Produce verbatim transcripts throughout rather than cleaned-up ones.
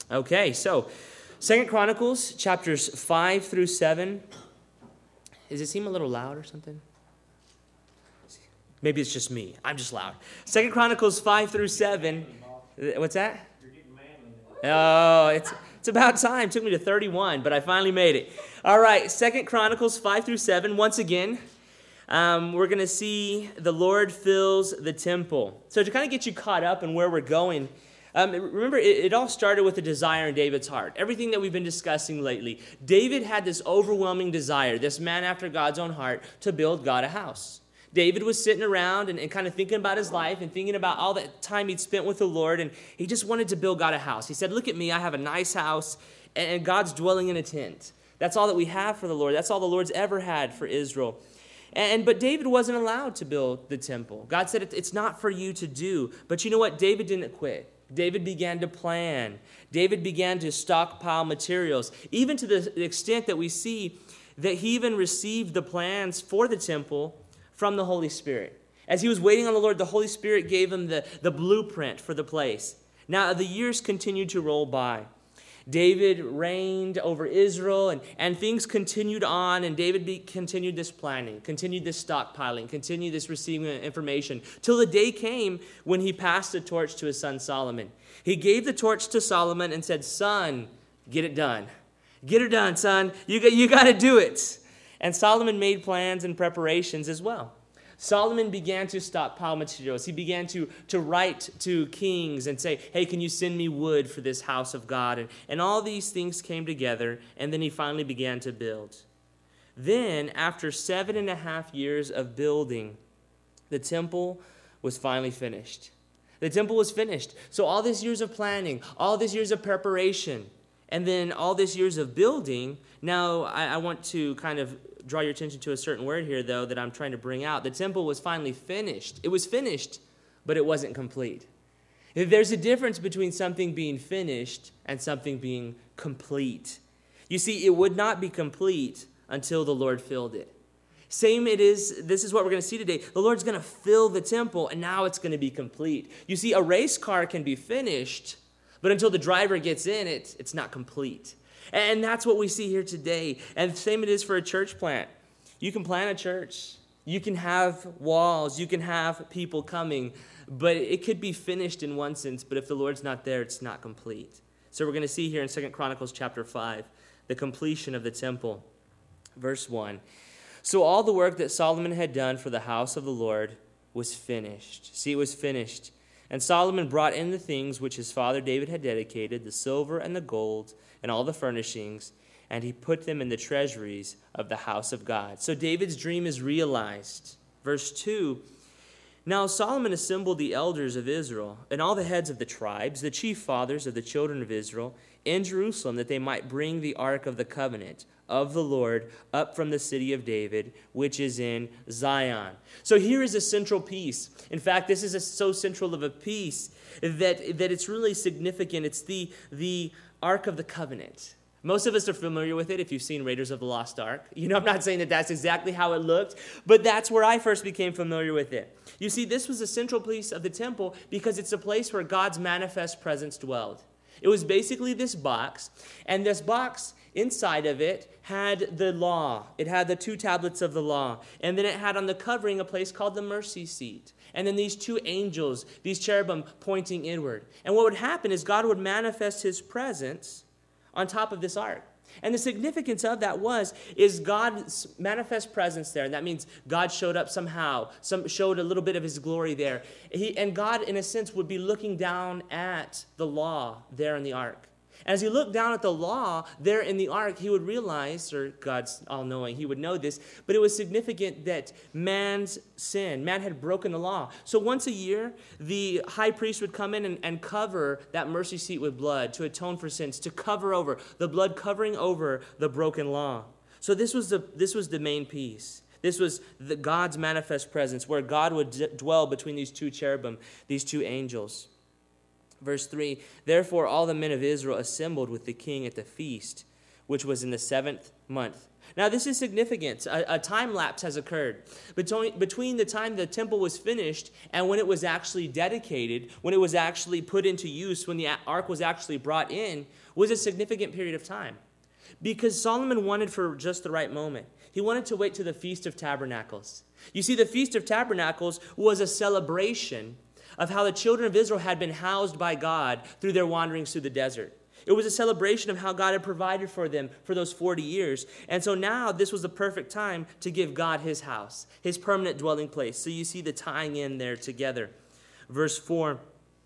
Okay, so Second Chronicles chapters five through seven. Does it seem a little loud or something? Maybe it's just me. I'm just loud. Second Chronicles five through seven. What's that? You're getting manly. Oh, it's it's about time. It took me to thirty-one, but I finally made it. All right, Second Chronicles five through seven. Once again, um, we're going to see the Lord fills the temple. So to kind of get you caught up in where we're going, um, remember, it, it all started with a desire in David's heart. Everything that we've been discussing lately, David had this overwhelming desire, this man after God's own heart, to build God a house. David was sitting around and, and kind of thinking about his life and thinking about all that time he'd spent with the Lord, and he just wanted to build God a house. He said, look at me, I have a nice house, and, and God's dwelling in a tent. That's all that we have for the Lord. That's all the Lord's ever had for Israel. And But David wasn't allowed to build the temple. God said, it's not for you to do. But you know what? David didn't quit. David began to plan. David began to stockpile materials, even to the extent that we see that he even received the plans for the temple from the Holy Spirit. As he was waiting on the Lord, the Holy Spirit gave him the, the blueprint for the place. Now, the years continued to roll by. David reigned over Israel, and, and things continued on, and David be, continued this planning, continued this stockpiling, continued this receiving information, till the day came when he passed the torch to his son Solomon. He gave the torch to Solomon and said, son, get it done. Get it done, son. You got, you got to do it. And Solomon made plans and preparations as well. Solomon began to stockpile materials. He began to, to write to kings and say, hey, can you send me wood for this house of God? And, and all these things came together, and then he finally began to build. Then, after seven and a half years of building, the temple was finally finished. The temple was finished. So all these years of planning, all these years of preparation, and then all these years of building, now I, I want to kind of draw your attention to a certain word here, though, that I'm trying to bring out. The temple was finally finished. It was finished, but it wasn't complete. There's a difference between something being finished and something being complete. You see, it would not be complete until the Lord filled it. Same it is, this is what we're going to see today. The Lord's going to fill the temple, and now it's going to be complete. You see, a race car can be finished, but until the driver gets in it, it's not complete. And that's what we see here today. And the same it is for a church plant. You can plant a church. You can have walls. You can have people coming. But it could be finished in one sense, but if the Lord's not there, it's not complete. So we're going to see here in Second Chronicles chapter five, the completion of the temple. Verse one. So all the work that Solomon had done for the house of the Lord was finished. See, it was finished. And Solomon brought in the things which his father David had dedicated, the silver and the gold, and all the furnishings, and he put them in the treasuries of the house of God. So David's dream is realized. Verse two, now Solomon assembled the elders of Israel, and all the heads of the tribes, the chief fathers of the children of Israel, in Jerusalem, that they might bring the ark of the covenant of the Lord up from the city of David, which is in Zion. So here is a central piece. In fact, this is a, so central of a piece that, that it's really significant. It's the, the Ark of the Covenant. Most of us are familiar with it if you've seen Raiders of the Lost Ark. You know, I'm not saying that that's exactly how it looked, but that's where I first became familiar with it. You see, this was a central piece of the temple because it's a place where God's manifest presence dwelled. It was basically this box, and this box inside of it had the law. It had the two tablets of the law, and then it had on the covering a place called the mercy seat. And then these two angels, these cherubim pointing inward. And what would happen is God would manifest his presence on top of this ark. And the significance of that was, is God's manifest presence there. And that means God showed up somehow, some showed a little bit of his glory there. He, and God, in a sense, would be looking down at the law there in the ark. As he looked down at the law there in the ark, he would realize, or God's all-knowing, he would know this, but it was significant that man's sin, man had broken the law. So once a year, the high priest would come in and, and cover that mercy seat with blood to atone for sins, to cover over, the blood covering over the broken law. So this was the, this was the main piece. This was the God's manifest presence, where God would d- dwell between these two cherubim, these two angels. Verse three, therefore all the men of Israel assembled with the king at the feast, which was in the seventh month. Now, this is significant. A, a time lapse has occurred. Between, between the time the temple was finished and when it was actually dedicated, when it was actually put into use, when the ark was actually brought in, was a significant period of time. Because Solomon wanted for just the right moment. He wanted to wait to the Feast of Tabernacles. You see, the Feast of Tabernacles was a celebration of how the children of Israel had been housed by God through their wanderings through the desert. It was a celebration of how God had provided for them for those forty years. And so now this was the perfect time to give God his house, his permanent dwelling place. So you see the tying in there together. Verse four.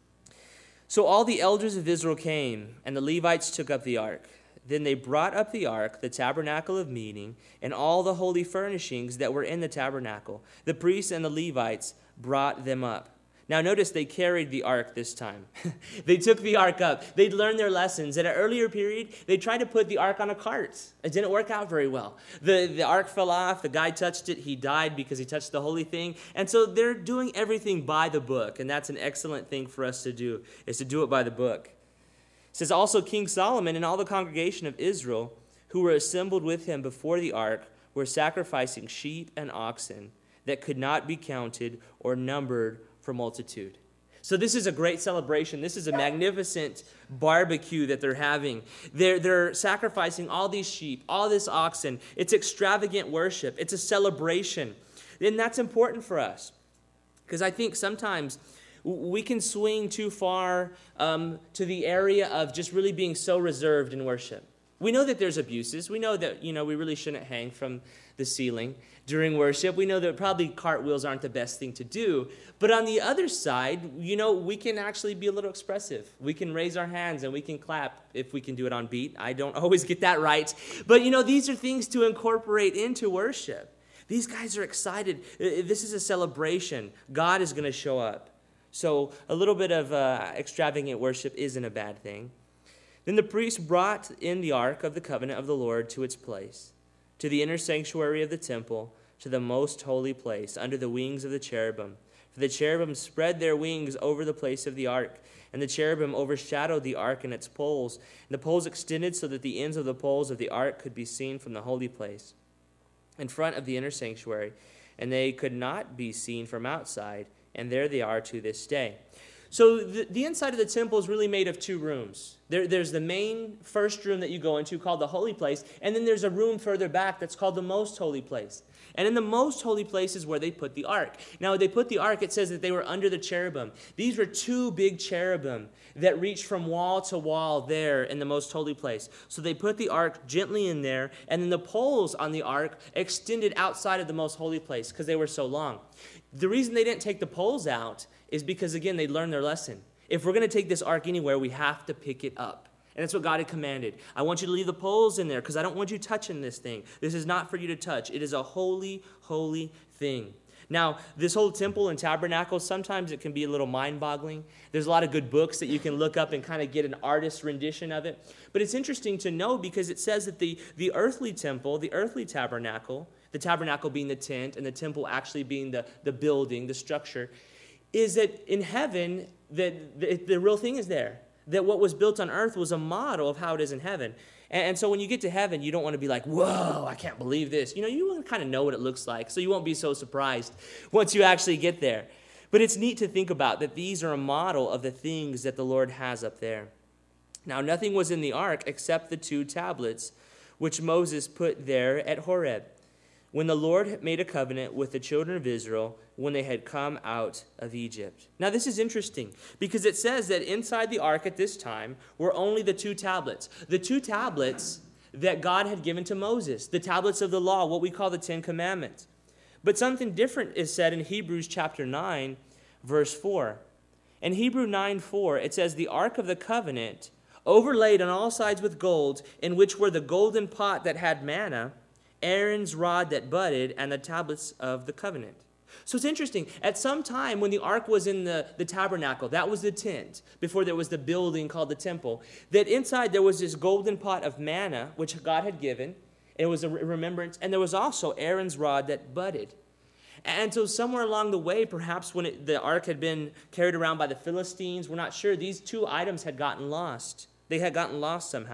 So all the elders of Israel came, and the Levites took up the ark. Then they brought up the ark, the tabernacle of meeting, and all the holy furnishings that were in the tabernacle. The priests and the Levites brought them up. Now notice they carried the ark this time. They took the ark up. They'd learned their lessons. At an earlier period, they tried to put the ark on a cart. It didn't work out very well. The, the ark fell off. The guy touched it. He died because he touched the holy thing. And so they're doing everything by the book. And that's an excellent thing for us to do, is to do it by the book. It says, also King Solomon and all the congregation of Israel who were assembled with him before the ark were sacrificing sheep and oxen that could not be counted or numbered for multitude. So this is a great celebration. This is a magnificent barbecue that they're having. They're, they're sacrificing all these sheep, all this oxen. It's extravagant worship. It's a celebration. And that's important for us. Because I think sometimes we can swing too far um, to the area of just really being so reserved in worship. We know that there's abuses. We know that, you know, we really shouldn't hang from the ceiling during worship. We know that probably cartwheels aren't the best thing to do. But on the other side, you know, we can actually be a little expressive. We can raise our hands and we can clap if we can do it on beat. I don't always get that right. But, you know, these are things to incorporate into worship. These guys are excited. This is a celebration. God is going to show up. So a little bit of uh, extravagant worship isn't a bad thing. Then the priest brought in the ark of the covenant of the Lord to its place, to the inner sanctuary of the temple, to the most holy place, under the wings of the cherubim. For the cherubim spread their wings over the place of the ark, and the cherubim overshadowed the ark and its poles. And the poles extended so that the ends of the poles of the ark could be seen from the holy place, in front of the inner sanctuary, and they could not be seen from outside, and there they are to this day. So the, the inside of the temple is really made of two rooms. There, there's the main first room that you go into called the holy place, and then there's a room further back that's called the most holy place. And in the most holy place is where they put the ark. Now, when they put the ark, it says that they were under the cherubim. These were two big cherubim that reached from wall to wall there in the most holy place. So they put the ark gently in there, and then the poles on the ark extended outside of the most holy place because they were so long. The reason they didn't take the poles out is because, again, they learned their lesson. If we're going to take this ark anywhere, we have to pick it up. And that's what God had commanded. I want you to leave the poles in there because I don't want you touching this thing. This is not for you to touch. It is a holy, holy thing. Now, this whole temple and tabernacle, sometimes it can be a little mind-boggling. There's a lot of good books that you can look up and kind of get an artist's rendition of it. But it's interesting to know because it says that the, the earthly temple, the earthly tabernacle, the tabernacle being the tent and the temple actually being the, the building, the structure, is that in heaven, that the, the real thing is there. That what was built on earth was a model of how it is in heaven. And, and so when you get to heaven, you don't want to be like, whoa, I can't believe this. You know, you want to kind of know what it looks like, so you won't be so surprised once you actually get there. But it's neat to think about that these are a model of the things that the Lord has up there. Now, nothing was in the ark except the two tablets, which Moses put there at Horeb, when the Lord made a covenant with the children of Israel when they had come out of Egypt. Now, this is interesting because it says that inside the ark at this time were only the two tablets. The two tablets that God had given to Moses, the tablets of the law, what we call the Ten Commandments. But something different is said in Hebrews chapter nine, verse four. In Hebrews nine four, it says, the ark of the covenant, overlaid on all sides with gold, in which were the golden pot that had manna, Aaron's rod that budded, and the tablets of the covenant. So it's interesting. At some time when the ark was in the, the tabernacle, that was the tent, before there was the building called the temple, that inside there was this golden pot of manna, which God had given. It was a remembrance. And there was also Aaron's rod that budded. And so somewhere along the way, perhaps when it, the ark had been carried around by the Philistines, we're not sure, these two items had gotten lost. They had gotten lost somehow.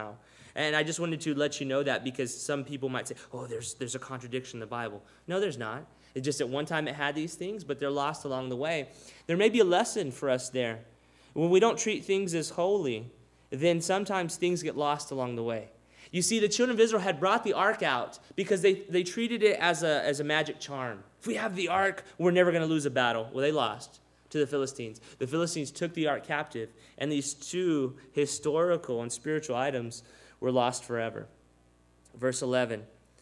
And I just wanted to let you know that because some people might say, oh, there's there's a contradiction in the Bible. No, there's not. It's just at one time it had these things, but they're lost along the way. There may be a lesson for us there. When we don't treat things as holy, then sometimes things get lost along the way. You see, the children of Israel had brought the ark out because they, they treated it as a, as a magic charm. If we have the ark, we're never going to lose a battle. Well, they lost to the Philistines. The Philistines took the ark captive, and these two historical and spiritual items were lost forever. Verse eleven.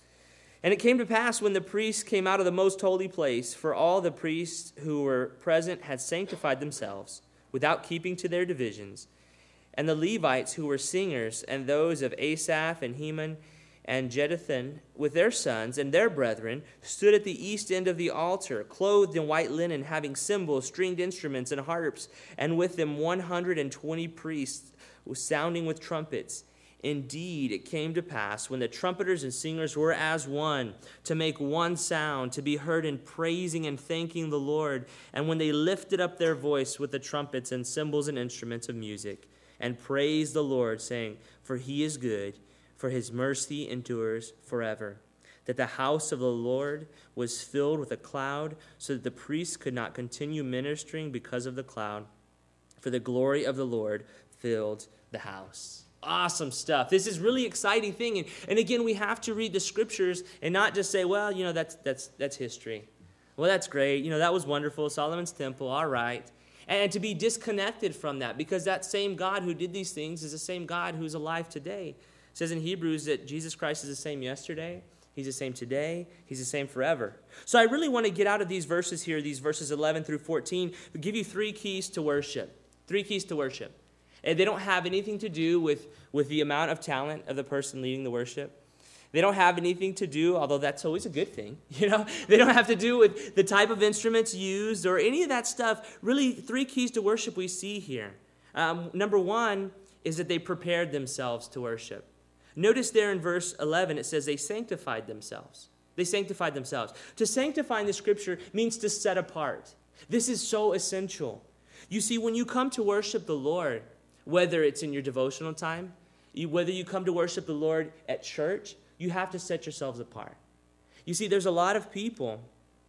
And it came to pass when the priests came out of the most holy place, for all the priests who were present had sanctified themselves, without keeping to their divisions. And the Levites who were singers, and those of Asaph and Heman and Jeduthun, with their sons and their brethren, stood at the east end of the altar, clothed in white linen, having cymbals, stringed instruments, and harps, and with them one hundred and twenty priests sounding with trumpets. Indeed, it came to pass, when the trumpeters and singers were as one, to make one sound, to be heard in praising and thanking the Lord, and when they lifted up their voice with the trumpets and cymbals and instruments of music, and praised the Lord, saying, For he is good, for his mercy endures forever. That the house of the Lord was filled with a cloud, so that the priests could not continue ministering because of the cloud, for the glory of the Lord filled the house. Awesome stuff. This is really exciting thing. And, and again, we have to read the scriptures and not just say, well, you know, that's that's that's history. Well, that's great. You know, that was wonderful. Solomon's temple, all right. And to be disconnected from that, because that same God who did these things is the same God who's alive today. It says in Hebrews that Jesus Christ is the same yesterday, he's the same today, he's the same forever. So I really want to get out of these verses here, these verses eleven through fourteen, give you three keys to worship. Three keys to worship. And they don't have anything to do with, with the amount of talent of the person leading the worship. They don't have anything to do, although that's always a good thing, you know. They don't have to do with the type of instruments used or any of that stuff. Really, three keys to worship we see here. Um, number one is that they prepared themselves to worship. Notice there in verse eleven, it says they sanctified themselves. They sanctified themselves. To sanctify in the scripture means to set apart. This is so essential. You see, when you come to worship the Lord, whether it's in your devotional time, you, whether you come to worship the Lord at church, you have to set yourselves apart. You see, there's a lot of people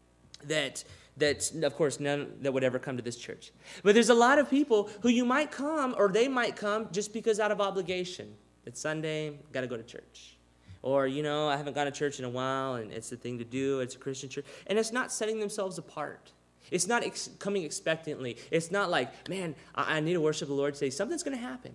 that, that of course, none that would ever come to this church. But there's a lot of people who you might come, or they might come just because out of obligation. It's Sunday, got to go to church. Or, you know, I haven't gone to church in a while, and it's the thing to do. It's a Christian church. And it's not setting themselves apart. It's not ex- coming expectantly. It's not like, man, I, I need to worship the Lord today. Something's going to happen.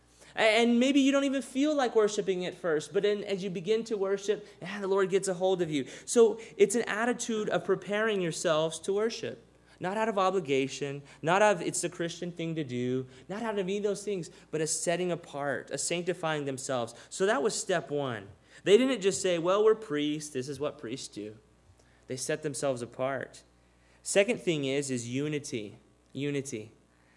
And maybe you don't even feel like worshiping at first, but then as you begin to worship, ah, the Lord gets a hold of you. So it's an attitude of preparing yourselves to worship. Not out of obligation, not out of it's the Christian thing to do, not out of any of those things, but a setting apart, a sanctifying themselves. So that was step one. They didn't just say, well, we're priests. This is what priests do. They set themselves apart. Second thing is, is unity. Unity.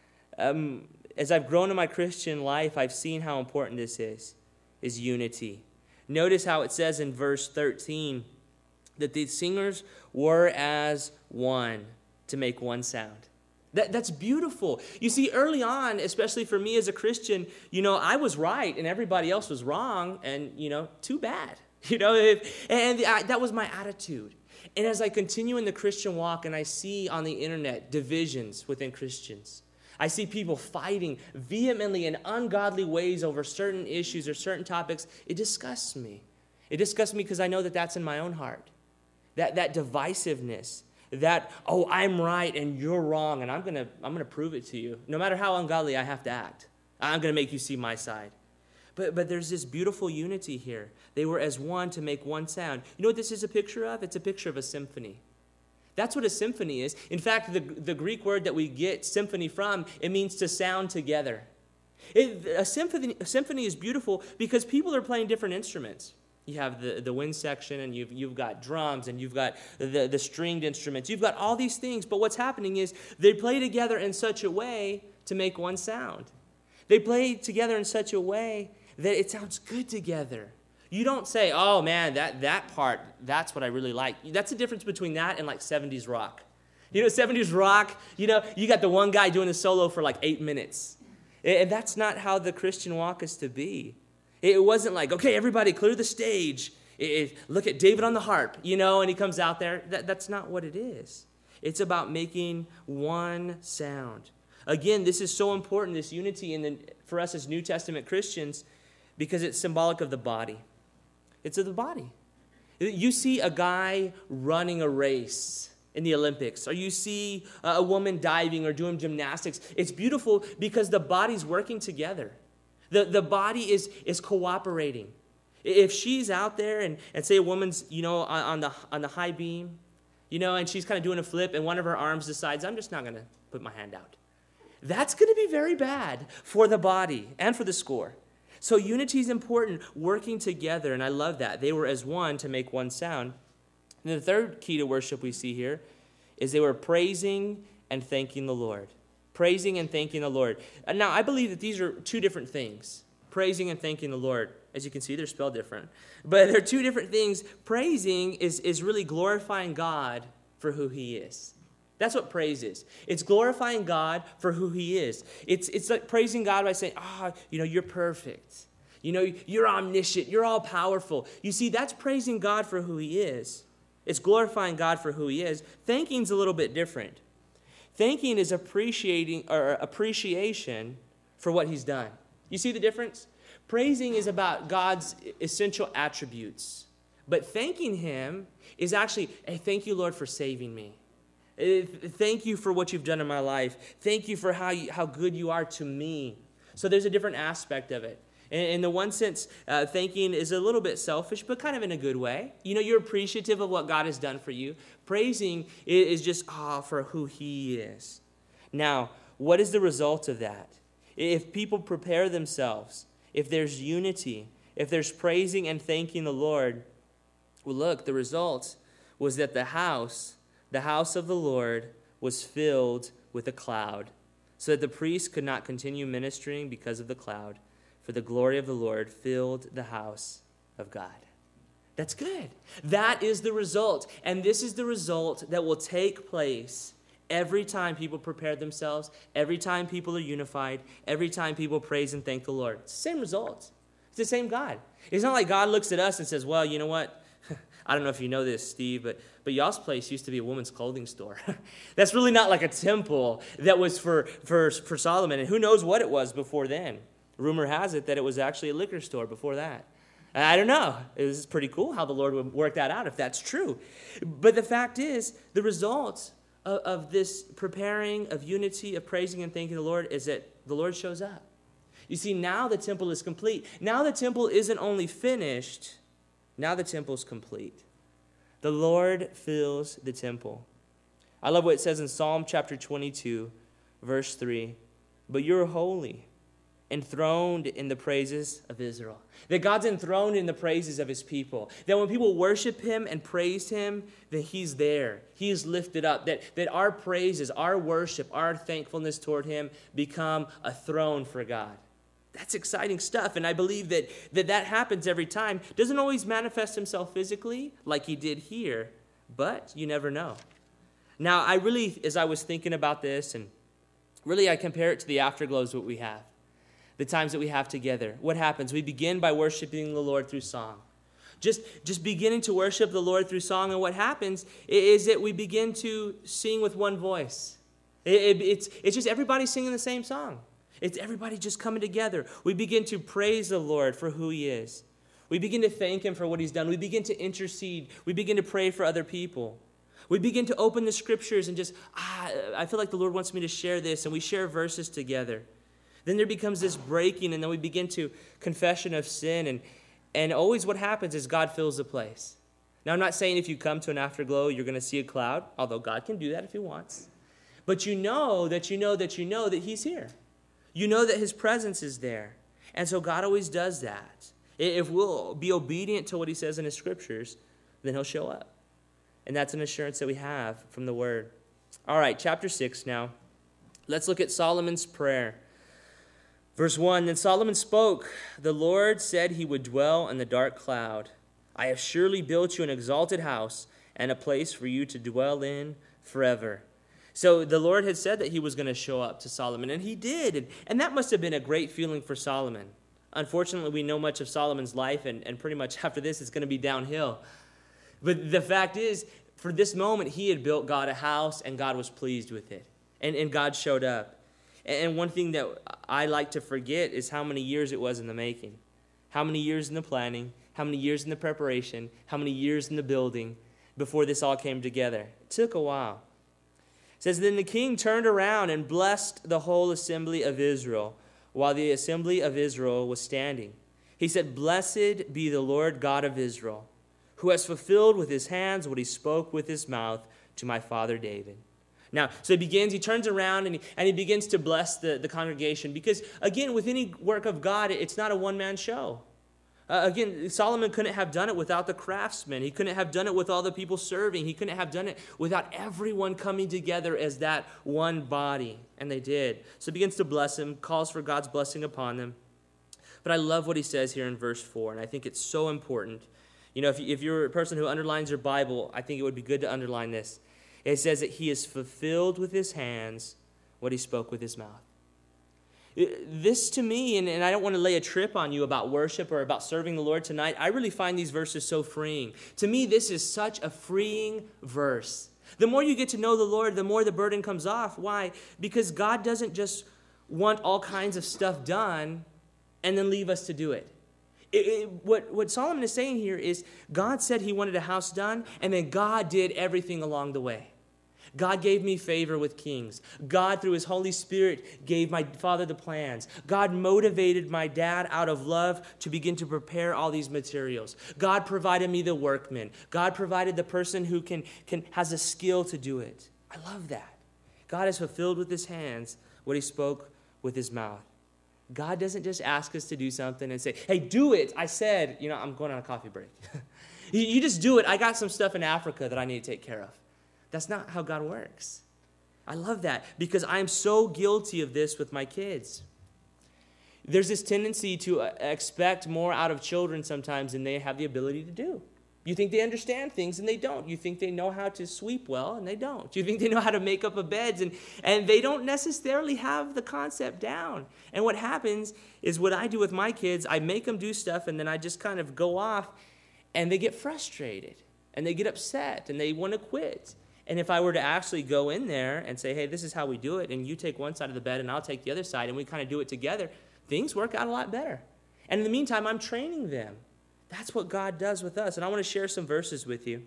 Um, as I've grown in my Christian life, I've seen how important this is, is unity. Notice how it says in verse thirteen that the singers were as one to make one sound. That, that's beautiful. You see, early on, especially for me as a Christian, you know, I was right and everybody else was wrong, and, you know, too bad. You know, if, and the, I, that was my attitude. And as I continue in the Christian walk and I see on the internet divisions within Christians, I see people fighting vehemently in ungodly ways over certain issues or certain topics, it disgusts me. It disgusts me because I know that that's in my own heart. That that divisiveness, that, oh, I'm right and you're wrong, and I'm going to I'm going to prove it to you. No matter how ungodly I have to act, I'm going to make you see my side. But but there's this beautiful unity here. They were as one to make one sound. You know what this is a picture of? It's a picture of a symphony. That's what a symphony is. In fact, the, the Greek word that we get symphony from, it means to sound together. It, a, symphony, a symphony is beautiful because people are playing different instruments. You have the, the wind section, and you've, you've got drums, and you've got the, the stringed instruments. You've got all these things, but what's happening is they play together in such a way to make one sound. They play together in such a way that it sounds good together. You don't say, oh, man, that, that part, that's what I really like. That's the difference between that and like seventies rock. You know, seventies rock, you know, you got the one guy doing the solo for like eight minutes. And that's not how the Christian walk is to be. It wasn't like, okay, everybody clear the stage. It, it, look at David on the harp, you know, and he comes out there. That, that's not what it is. It's about making one sound. Again, this is so important, this unity in the, for us as New Testament Christians, because it's symbolic of the body. It's of the body. You see a guy running a race in the Olympics, or you see a woman diving or doing gymnastics. It's beautiful because the body's working together. The, the body is, is cooperating. If she's out there and, and say a woman's, you know, on, on the on the high beam, you know, and she's kind of doing a flip and one of her arms decides, I'm just not going to put my hand out. That's going to be very bad for the body and for the score. So unity is important, working together, and I love that. They were as one to make one sound. And the third key to worship we see here is they were praising and thanking the Lord. Praising and thanking the Lord. Now, I believe that these are two different things. Praising and thanking the Lord. As you can see, they're spelled different. But they're two different things. Praising is, is really glorifying God for who he is. That's what praise is. It's glorifying God for who he is. It's, it's like praising God by saying, ah, oh, you know, you're perfect. You know, you're omniscient. You're all powerful. You see, that's praising God for who he is. It's glorifying God for who he is. Thanking's a little bit different. Thanking is appreciating or appreciation for what he's done. You see the difference? Praising is about God's essential attributes. But thanking him is actually, hey, thank you, Lord, for saving me. Thank you for what you've done in my life. Thank you for how you, how good you are to me. So there's a different aspect of it. In, in the one sense, uh, thanking is a little bit selfish, but kind of in a good way. You know, you're appreciative of what God has done for you. Praising is just, ah, oh, for who he is. Now, what is the result of that? If people prepare themselves, if there's unity, if there's praising and thanking the Lord, well, look, the result was that the house, the house of the Lord, was filled with a cloud, so that the priest could not continue ministering because of the cloud, for the glory of the Lord filled the house of God. That's good. That is the result. And this is the result that will take place every time people prepare themselves, every time people are unified, every time people praise and thank the Lord. It's the same result. It's the same God. It's not like God looks at us and says, well, you know what? I don't know if you know this, Steve, but, but y'all's place used to be a woman's clothing store. That's really not like a temple that was for, for, for Solomon. And who knows what it was before then. Rumor has it that it was actually a liquor store before that. I don't know. It was pretty cool how the Lord would work that out if that's true. But the fact is, the result of, of this preparing, of unity, of praising and thanking the Lord is that the Lord shows up. You see, now the temple is complete. Now the temple isn't only finished, now the temple is complete. The Lord fills the temple. I love what it says in Psalm chapter twenty-two, verse three. But you're holy, enthroned in the praises of Israel. That God's enthroned in the praises of his people. That when people worship him and praise him, that he's there. He is lifted up. That, that our praises, our worship, our thankfulness toward him become a throne for God. That's exciting stuff, and I believe that, that that happens every time. Doesn't always manifest himself physically like he did here, but you never know. Now, I really, as I was thinking about this, and really I compare it to the afterglows that we have, the times that we have together. What happens? We begin by worshiping the Lord through song. Just, just beginning to worship the Lord through song, and what happens is that we begin to sing with one voice. It, it, it's, it's just everybody singing the same song. It's everybody just coming together. We begin to praise the Lord for who he is. We begin to thank him for what he's done. We begin to intercede. We begin to pray for other people. We begin to open the scriptures and just, ah, I feel like the Lord wants me to share this, and we share verses together. Then there becomes this breaking, and then we begin to confession of sin, and, and always what happens is God fills the place. Now, I'm not saying if you come to an afterglow, you're going to see a cloud, although God can do that if he wants. But you know that you know that you know that he's here. You know that his presence is there. And so God always does that. If we'll be obedient to what he says in his scriptures, then he'll show up. And that's an assurance that we have from the word. All right, chapter six now. Let's look at Solomon's prayer. Verse one, then Solomon spoke. The Lord said he would dwell in the dark cloud. I have surely built you an exalted house and a place for you to dwell in forever. So the Lord had said that he was going to show up to Solomon, and he did. And, and that must have been a great feeling for Solomon. Unfortunately, we know much of Solomon's life, and, and pretty much after this, it's going to be downhill. But the fact is, for this moment, he had built God a house, and God was pleased with it. And, and God showed up. And one thing that I like to forget is how many years it was in the making. How many years in the planning, how many years in the preparation, how many years in the building before this all came together. It took a while. It says, then the king turned around and blessed the whole assembly of Israel while the assembly of Israel was standing. He said, blessed be the Lord God of Israel, who has fulfilled with his hands what he spoke with his mouth to my father David. Now, so he begins, he turns around and he, and he begins to bless the, the congregation because, again, with any work of God, it's not a one-man show. Uh, again, Solomon couldn't have done it without the craftsmen. He couldn't have done it with all the people serving. He couldn't have done it without everyone coming together as that one body. And they did. So he begins to bless him, calls for God's blessing upon them. But I love what he says here in verse four, and I think it's so important. You know, if, you, if you're a person who underlines your Bible, I think it would be good to underline this. It says that he has fulfilled with his hands what he spoke with his mouth. This to me, and, and I don't want to lay a trip on you about worship or about serving the Lord tonight, I really find these verses so freeing. To me, this is such a freeing verse. The more you get to know the Lord, the more the burden comes off. Why? Because God doesn't just want all kinds of stuff done and then leave us to do it. It, it, what, what Solomon is saying here is God said he wanted a house done, and then God did everything along the way. God gave me favor with kings. God, through his Holy Spirit, gave my father the plans. God motivated my dad out of love to begin to prepare all these materials. God provided me the workmen. God provided the person who can, can has a skill to do it. I love that. God has fulfilled with his hands what he spoke with his mouth. God doesn't just ask us to do something and say, hey, do it. I said, you know, I'm going on a coffee break. you, you just do it. I got some stuff in Africa that I need to take care of. That's not how God works. I love that because I'm so guilty of this with my kids. There's this tendency to expect more out of children sometimes than they have the ability to do. You think they understand things, and they don't. You think they know how to sweep well, and they don't. You think they know how to make up a beds, and, and they don't necessarily have the concept down. And what happens is what I do with my kids, I make them do stuff, and then I just kind of go off, and they get frustrated, and they get upset, and they want to quit. And if I were to actually go in there and say, hey, this is how we do it, and you take one side of the bed and I'll take the other side, and we kind of do it together, things work out a lot better. And in the meantime, I'm training them. That's what God does with us. And I want to share some verses with you.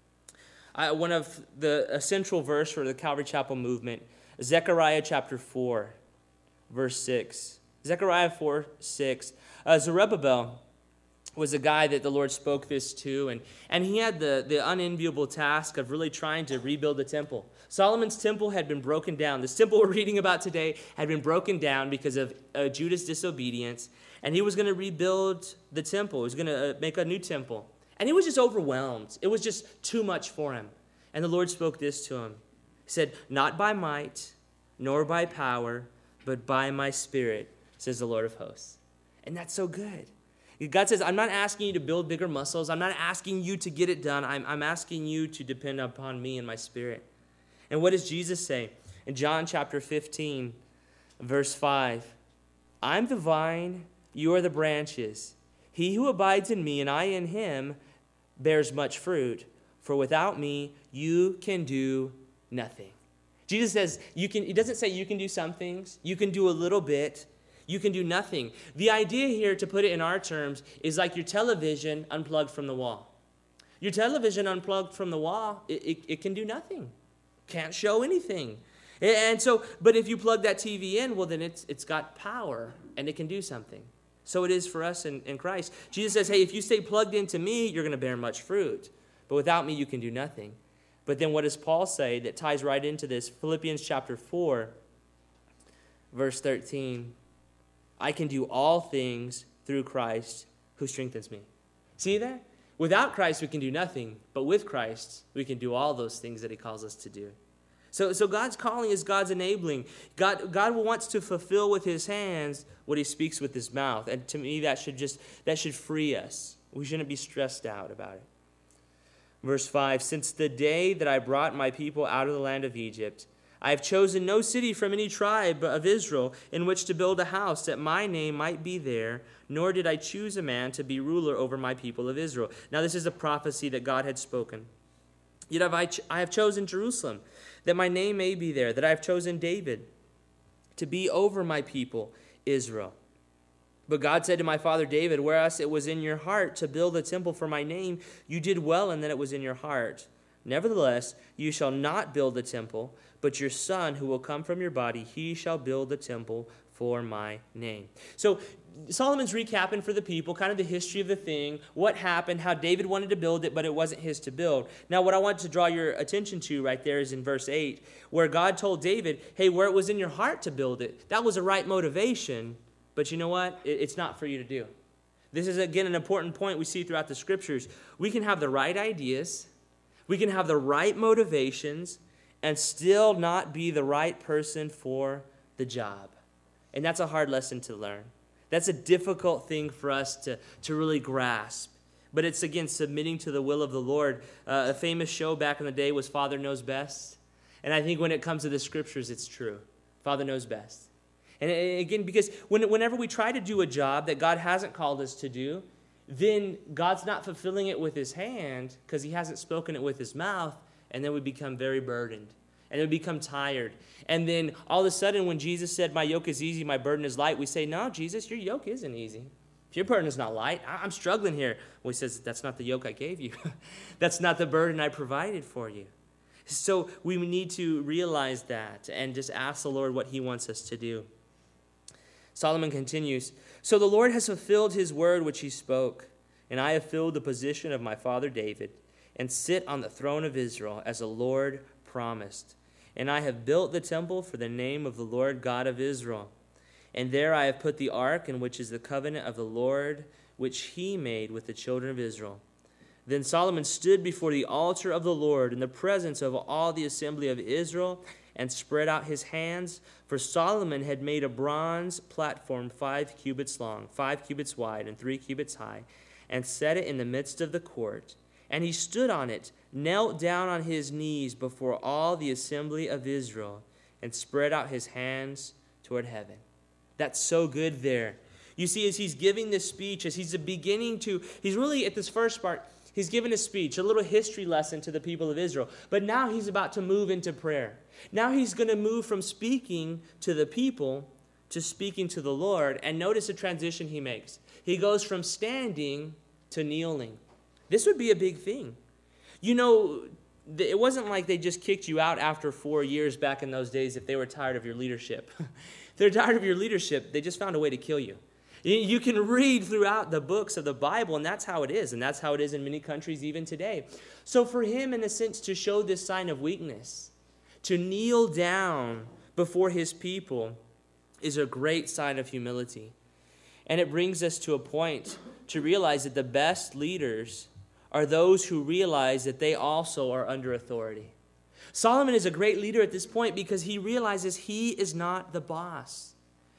I, one of the a central verse for the Calvary Chapel movement, Zechariah chapter four, verse six. Zechariah four, six. Uh, Zerubbabel was a guy that the Lord spoke this to, and, and he had the, the unenviable task of really trying to rebuild the temple. Solomon's temple had been broken down. This temple we're reading about today had been broken down because of uh, Judah's disobedience, and he was going to rebuild the temple. He was going to uh, make a new temple. And he was just overwhelmed. It was just too much for him. And the Lord spoke this to him. He said, not by might, nor by power, but by my spirit, says the Lord of hosts. And that's so good. God says, I'm not asking you to build bigger muscles. I'm not asking you to get it done. I'm, I'm asking you to depend upon me and my spirit. And what does Jesus say? In John chapter fifteen, verse five, I'm the vine, you are the branches. He who abides in me and I in him bears much fruit, for without me you can do nothing. Jesus says, you can. He doesn't say you can do some things. You can do a little bit. You can do nothing. The idea here, to put it in our terms, is like your television unplugged from the wall. Your television unplugged from the wall, it, it, it can do nothing. Can't show anything. And so, but if you plug that T V in, well, then it's it's got power and it can do something. So it is for us in, in Christ. Jesus says, hey, if you stay plugged into me, you're going to bear much fruit. But without me, you can do nothing. But then what does Paul say that ties right into this? Philippians chapter four, verse thirteen. I can do all things through Christ who strengthens me. See that? Without Christ, we can do nothing. But with Christ, we can do all those things that he calls us to do. So, so God's calling is God's enabling. God, God wants to fulfill with his hands what he speaks with his mouth. And to me, that should just that should free us. We shouldn't be stressed out about it. Verse five, since the day that I brought my people out of the land of Egypt, I have chosen no city from any tribe of Israel in which to build a house, that my name might be there, nor did I choose a man to be ruler over my people of Israel. Now this is a prophecy that God had spoken. Yet have I, ch- I have chosen Jerusalem, that my name may be there, that I have chosen David to be over my people Israel. But God said to my father David, whereas it was in your heart to build a temple for my name, you did well in that it was in your heart. Nevertheless, you shall not build the temple, but your son who will come from your body, he shall build the temple for my name. So Solomon's recapping for the people kind of the history of the thing, what happened, how David wanted to build it, but it wasn't his to build. Now, what I want to draw your attention to right there is in verse eight, where God told David, hey, where it was in your heart to build it, that was a right motivation, but you know what? It's not for you to do. This is, again, an important point we see throughout the scriptures. We can have the right ideas, we can have the right motivations, and still not be the right person for the job. And that's a hard lesson to learn. That's a difficult thing for us to, to really grasp. But it's, again, submitting to the will of the Lord. Uh, a famous show back in the day was Father Knows Best. And I think when it comes to the scriptures, it's true. Father knows best. And again, because when, whenever we try to do a job that God hasn't called us to do, then God's not fulfilling it with his hand because he hasn't spoken it with his mouth, and then we become very burdened. And we become tired. And then all of a sudden when Jesus said, my yoke is easy, my burden is light, we say, no, Jesus, your yoke isn't easy. If your burden is not light, I'm struggling here. Well, he says, that's not the yoke I gave you. That's not the burden I provided for you. So we need to realize that and just ask the Lord what he wants us to do. Solomon continues, so the Lord has fulfilled his word which he spoke, and I have filled the position of my father David, and sit on the throne of Israel as the Lord promised. And I have built the temple for the name of the Lord God of Israel. And there I have put the ark, in which is the covenant of the Lord, which he made with the children of Israel. Then Solomon stood before the altar of the Lord in the presence of all the assembly of Israel, and spread out his hands. For Solomon had made a bronze platform five cubits long, five cubits wide, and three cubits high, and set it in the midst of the court. And he stood on it, knelt down on his knees before all the assembly of Israel, and spread out his hands toward heaven. That's so good there. You see, as he's giving this speech, as he's beginning to, he's really at this first part, he's given a speech, a little history lesson to the people of Israel. But now he's about to move into prayer. Now he's going to move from speaking to the people to speaking to the Lord. And notice the transition he makes. He goes from standing to kneeling. This would be a big thing. You know, it wasn't like they just kicked you out after four years back in those days if they were tired of your leadership. If they're tired of your leadership, they just found a way to kill you. You can read throughout the books of the Bible, and that's how it is. And that's how it is in many countries even today. So for him, in a sense, to show this sign of weakness, to kneel down before his people, is a great sign of humility. And it brings us to a point to realize that the best leaders are those who realize that they also are under authority. Solomon is a great leader at this point because he realizes he is not the boss.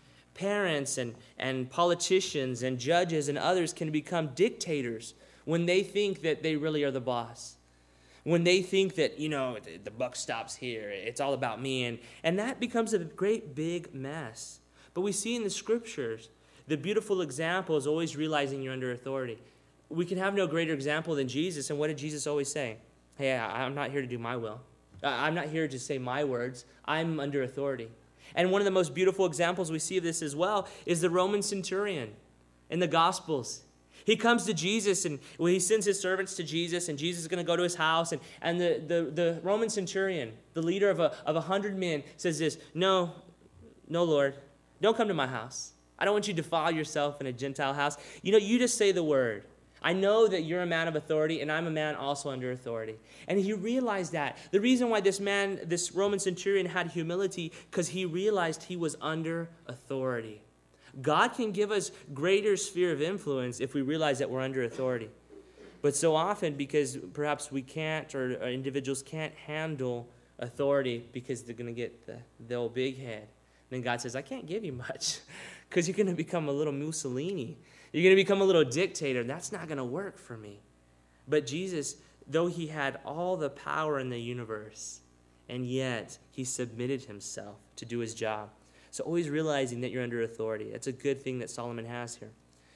Parents and, and politicians and judges and others can become dictators when they think that they really are the boss. When they think that, you know, the buck stops here, it's all about me. And, and that becomes a great big mess. But we see in the scriptures, the beautiful example is always realizing you're under authority. We can have no greater example than Jesus. And what did Jesus always say? Hey, I'm not here to do my will. I'm not here to say my words. I'm under authority. And one of the most beautiful examples we see of this as well is the Roman centurion in the Gospels. He comes to Jesus, and well, he sends his servants to Jesus, and Jesus is going to go to his house. And, and the, the, the Roman centurion, the leader of a, of a hundred men, says this, no, no, Lord, don't come to my house. I don't want you to defile yourself in a Gentile house. You know, you just say the word. I know that you're a man of authority, and I'm a man also under authority. And he realized that. The reason why this man, this Roman centurion, had humility, because he realized he was under authority. God can give us greater sphere of influence if we realize that we're under authority. But so often, because perhaps we can't, or, or individuals can't handle authority because they're going to get the, the old big head, then God says, I can't give you much, because you're going to become a little Mussolini. You're going to become a little dictator. That's not going to work for me. But Jesus, though he had all the power in the universe, and yet he submitted himself to do his job. So always realizing that you're under authority. That's a good thing that Solomon has here.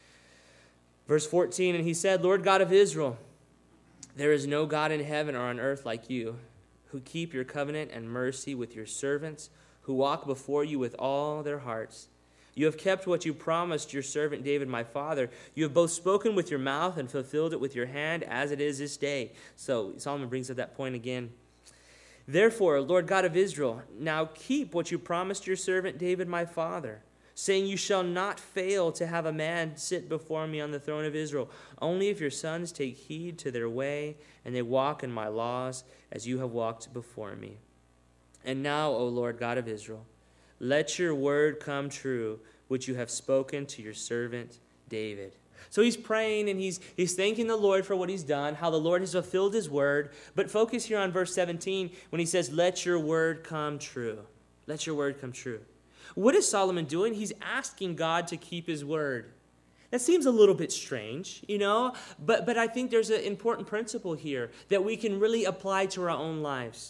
Verse fourteen, and he said, Lord God of Israel, there is no God in heaven or on earth like you, who keep your covenant and mercy with your servants, who walk before you with all their hearts. You have kept what you promised your servant David my father. You have both spoken with your mouth and fulfilled it with your hand, as it is this day. So Solomon brings up that point again. Therefore, Lord God of Israel, now keep what you promised your servant David my father, saying, you shall not fail to have a man sit before me on the throne of Israel, only if your sons take heed to their way, and they walk in my laws, as you have walked before me. And now, O Lord God of Israel, let your word come true, which you have spoken to your servant David. So he's praying and he's he's thanking the Lord for what he's done, how the Lord has fulfilled his word. But focus here on verse seventeen when he says, let your word come true. Let your word come true. What is Solomon doing? He's asking God to keep his word. That seems a little bit strange, you know, but, but I think there's an important principle here that we can really apply to our own lives.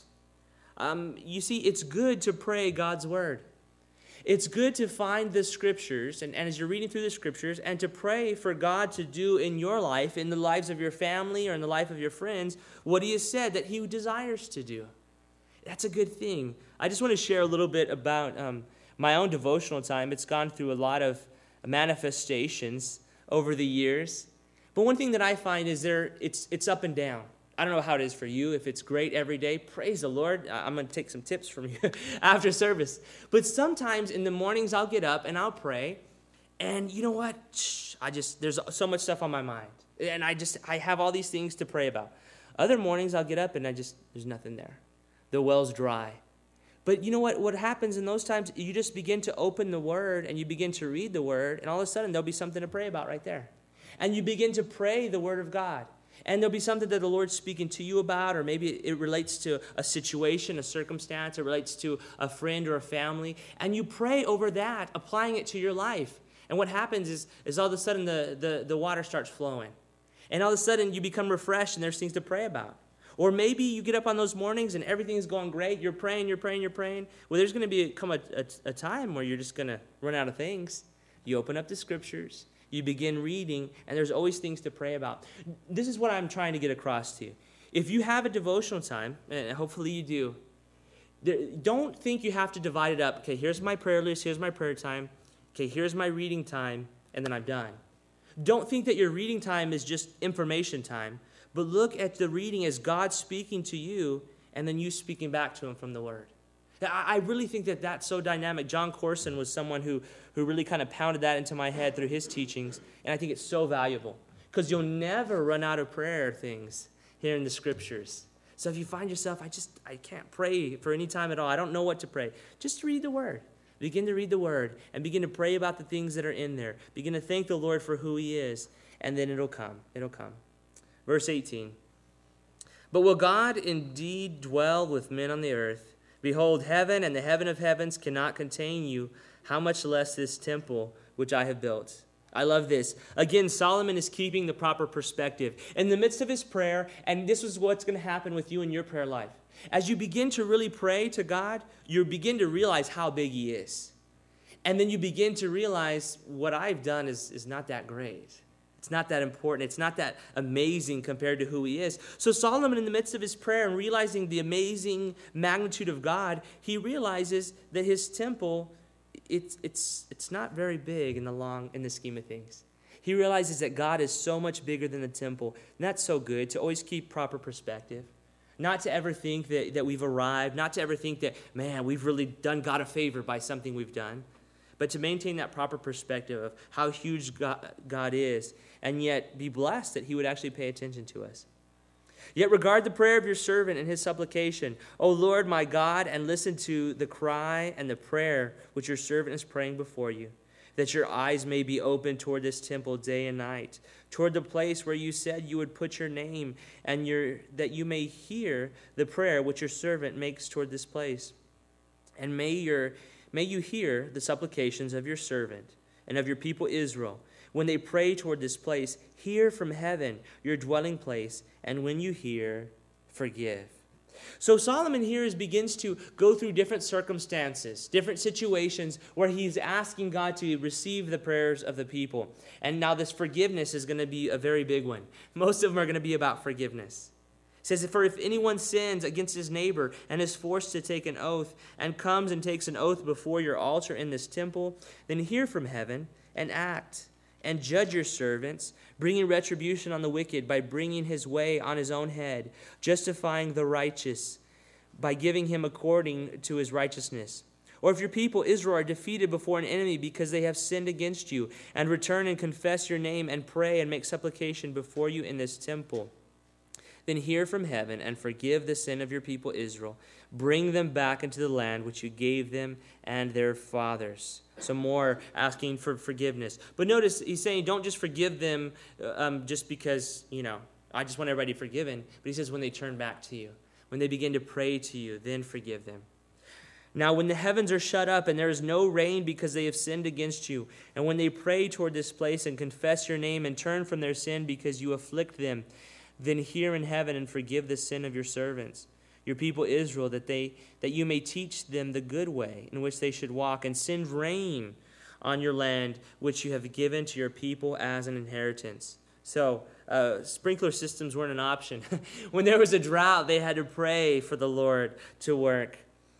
Um, you see, it's good to pray God's word. It's good to find the scriptures, and, and as you're reading through the scriptures, and to pray for God to do in your life, in the lives of your family, or in the life of your friends, what he has said that he desires to do. That's a good thing. I just want to share a little bit about um, my own devotional time. It's gone through a lot of manifestations over the years. But one thing that I find is there it's it's up and down. I don't know how it is for you. If it's great every day, praise the Lord. I'm going to take some tips from you after service. But sometimes in the mornings I'll get up and I'll pray. And you know what? I just, there's so much stuff on my mind. And I just, I have all these things to pray about. Other mornings I'll get up and I just, there's nothing there. The well's dry. But you know what? What happens in those times, you just begin to open the Word and you begin to read the Word. And all of a sudden there'll be something to pray about right there. And you begin to pray the Word of God. And there'll be something that the Lord's speaking to you about, or maybe it relates to a situation, a circumstance, it relates to a friend or a family, and you pray over that, applying it to your life. And what happens is, is all of a sudden the, the, the water starts flowing. And all of a sudden you become refreshed and there's things to pray about. Or maybe you get up on those mornings and everything's going great, you're praying, you're praying, you're praying. Well, there's going to be come a, a, a time where you're just going to run out of things. You open up the scriptures. You begin reading, and there's always things to pray about. This is what I'm trying to get across to you. If you have a devotional time, and hopefully you do, don't think you have to divide it up. Okay, here's my prayer list, here's my prayer time. Okay, here's my reading time, and then I'm done. Don't think that your reading time is just information time, but look at the reading as God speaking to you, and then you speaking back to him from the Word. I really think that that's so dynamic. John Corson was someone who, who really kind of pounded that into my head through his teachings, and I think it's so valuable because you'll never run out of prayer things here in the Scriptures. So if you find yourself, I just, I can't pray for any time at all, I don't know what to pray, just read the Word. Begin to read the Word and begin to pray about the things that are in there. Begin to thank the Lord for who he is, and then it'll come. It'll come. Verse eighteen. But will God indeed dwell with men on the earth? Behold, heaven and the heaven of heavens cannot contain you, how much less this temple which I have built. I love this. Again, Solomon is keeping the proper perspective. In the midst of his prayer, and this is what's going to happen with you in your prayer life. As you begin to really pray to God, you begin to realize how big he is. And then you begin to realize what I've done is, is not that great. It's not that important. It's not that amazing compared to who he is. So Solomon, in the midst of his prayer and realizing the amazing magnitude of God, he realizes that his temple, it's it's it's not very big in the long in the scheme of things. He realizes that God is so much bigger than the temple. And that's so good to always keep proper perspective. Not to ever think that, that we've arrived. Not to ever think that, man, we've really done God a favor by something we've done. But to maintain that proper perspective of how huge God, God is, and yet be blessed that he would actually pay attention to us. Yet regard the prayer of your servant and his supplication, O Lord my God, and listen to the cry and the prayer which your servant is praying before you, that your eyes may be open toward this temple day and night, toward the place where you said you would put your name, and your that you may hear the prayer which your servant makes toward this place. And may your May you hear the supplications of your servant and of your people Israel when they pray toward this place. Hear from heaven your dwelling place, and when you hear, forgive. So Solomon here is, begins to go through different circumstances, different situations where he's asking God to receive the prayers of the people. And now this forgiveness is going to be a very big one. Most of them are going to be about forgiveness. It says, for if anyone sins against his neighbor and is forced to take an oath and comes and takes an oath before your altar in this temple, then hear from heaven and act and judge your servants, bringing retribution on the wicked by bringing his way on his own head, justifying the righteous by giving him according to his righteousness. Or if your people Israel are defeated before an enemy because they have sinned against you, and return and confess your name and pray and make supplication before you in this temple, then hear from heaven and forgive the sin of your people Israel. Bring them back into the land which you gave them and their fathers. Some more asking for forgiveness. But notice he's saying don't just forgive them um, just because, you know, I just want everybody forgiven. But he says when they turn back to you, when they begin to pray to you, then forgive them. Now when the heavens are shut up and there is no rain because they have sinned against you, and when they pray toward this place and confess your name and turn from their sin because you afflict them, then hear in heaven and forgive the sin of your servants, your people Israel, that they that you may teach them the good way in which they should walk, and send rain on your land which you have given to your people as an inheritance. So uh, sprinkler systems weren't an option. When there was a drought, they had to pray for the Lord to work.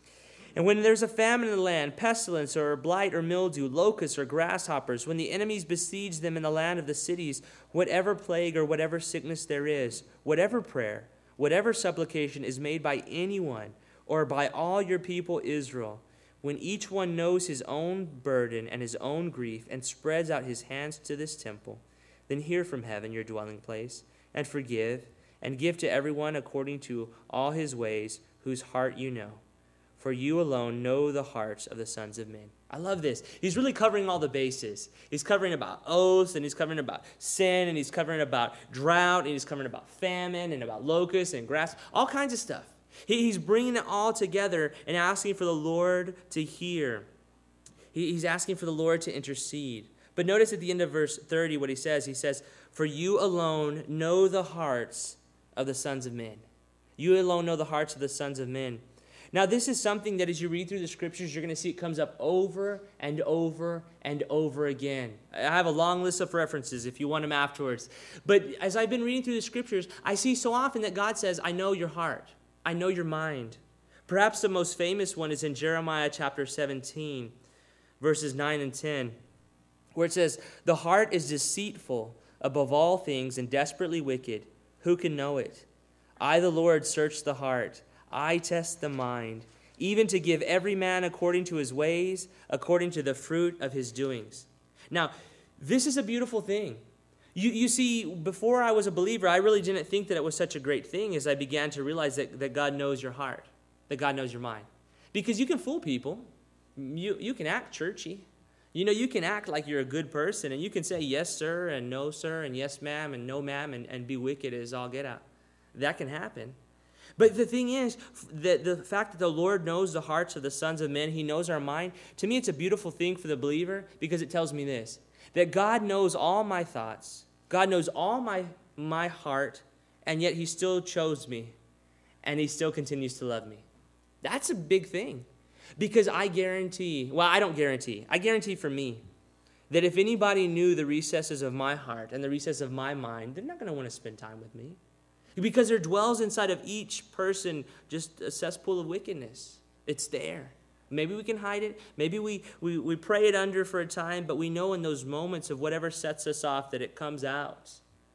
And when there's a famine in the land, pestilence or blight or mildew, locusts or grasshoppers, when the enemies besiege them in the land of the cities, whatever plague or whatever sickness there is, whatever prayer, whatever supplication is made by anyone or by all your people Israel, when each one knows his own burden and his own grief and spreads out his hands to this temple, then hear from heaven your dwelling place and forgive and give to everyone according to all his ways whose heart you know. For you alone know the hearts of the sons of men. I love this. He's really covering all the bases. He's covering about oaths, and he's covering about sin, and he's covering about drought, and he's covering about famine, and about locusts and grass, all kinds of stuff. He, he's bringing it all together and asking for the Lord to hear. He, he's asking for the Lord to intercede. But notice at the end of verse thirty what he says. He says, for you alone know the hearts of the sons of men. You alone know the hearts of the sons of men. Now, this is something that as you read through the scriptures, you're going to see it comes up over and over and over again. I have a long list of references if you want them afterwards. But as I've been reading through the scriptures, I see so often that God says, I know your heart. I know your mind. Perhaps the most famous one is in Jeremiah chapter seventeen, verses nine and ten, where it says, the heart is deceitful above all things and desperately wicked. Who can know it? I, the Lord, search the heart. I test the mind, even to give every man according to his ways, according to the fruit of his doings. Now, this is a beautiful thing. You, you see, before I was a believer, I really didn't think that it was such a great thing as I began to realize that, that God knows your heart, that God knows your mind. Because you can fool people. You, you can act churchy. You know, you can act like you're a good person, and you can say yes, sir, and no, sir, and yes, ma'am, and no, ma'am, and, and be wicked as all get out. That can happen. But the thing is, that the fact that the Lord knows the hearts of the sons of men, he knows our mind, to me it's a beautiful thing for the believer because it tells me this, that God knows all my thoughts, God knows all my, my heart, and yet he still chose me, and he still continues to love me. That's a big thing because I guarantee, well, I don't guarantee, I guarantee for me that if anybody knew the recesses of my heart and the recesses of my mind, they're not going to want to spend time with me. Because there dwells inside of each person just a cesspool of wickedness. It's there. Maybe we can hide it. Maybe we, we, we pray it under for a time, but we know in those moments of whatever sets us off that it comes out.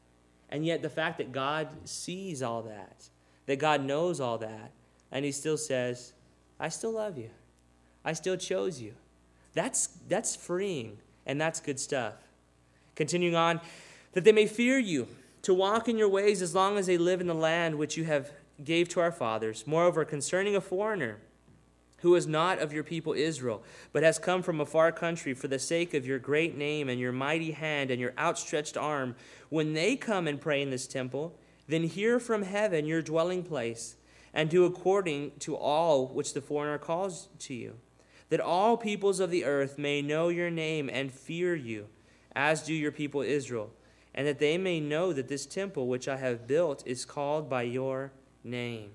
And yet the fact that God sees all that, that God knows all that, and he still says, I still love you. I still chose you. That's, that's freeing, and that's good stuff. Continuing on, that they may fear you, to walk in your ways as long as they live in the land which you have gave to our fathers. Moreover, concerning a foreigner who is not of your people Israel, but has come from a far country for the sake of your great name and your mighty hand and your outstretched arm, when they come and pray in this temple, then hear from heaven your dwelling place, and do according to all which the foreigner calls to you, that all peoples of the earth may know your name and fear you, as do your people Israel, and that they may know that this temple which I have built is called by your name.